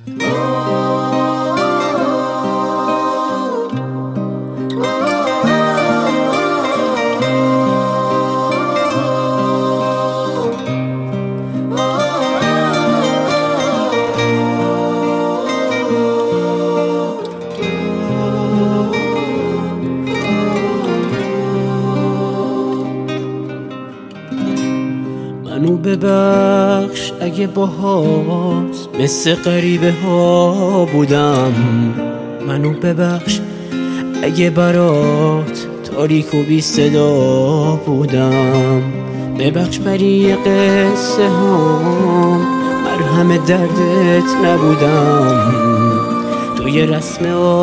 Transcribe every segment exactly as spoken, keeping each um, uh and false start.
منو ببخش اگه باهات مثل غریبه ها بودم، منو ببخش اگه برات تاریک و بی صدا بودم، ببخش بری قصه هم مرهم دردت نبودم، تو یه رسم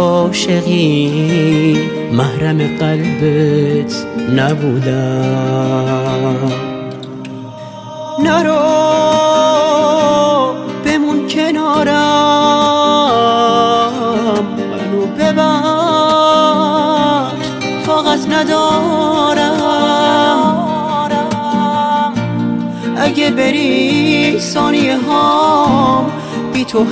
عاشقی محرم قلبت نبودم. نرو بمون کنارم، منو ببخش طاقت ندارم، اگه بری ثانیه هام بی تو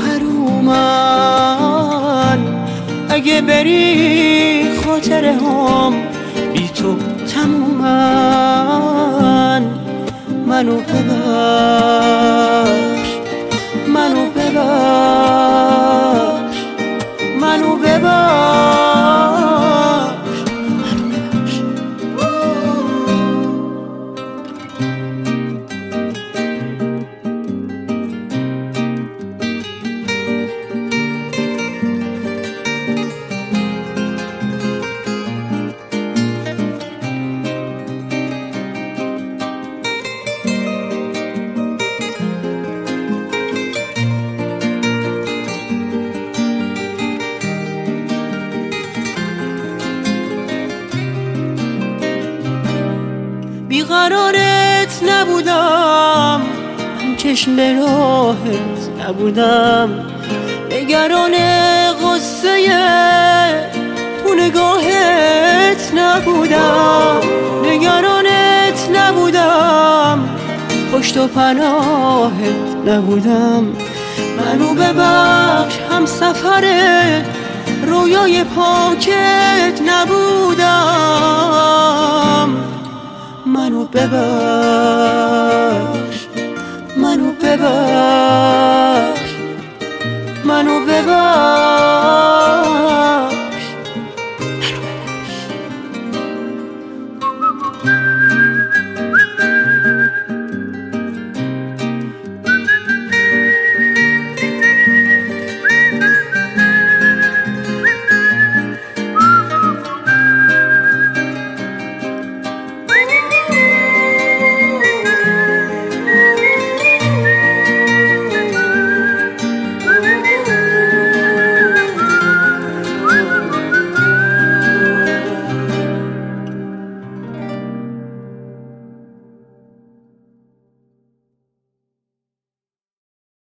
حرومن، اگه بری خاطره هام بی تو تمومن. منو ببخش منو ببخش منو ببخش منو ببخش. بیقرارت نبودم، من چشم به راهت نبودم، نگران غصه تو نگاهت نبودم، نگرانت نبودم، پشت و پناهت نبودم. منو ببخش هم سفر رویای پاکت نبودم، منو ببخش منو ببخش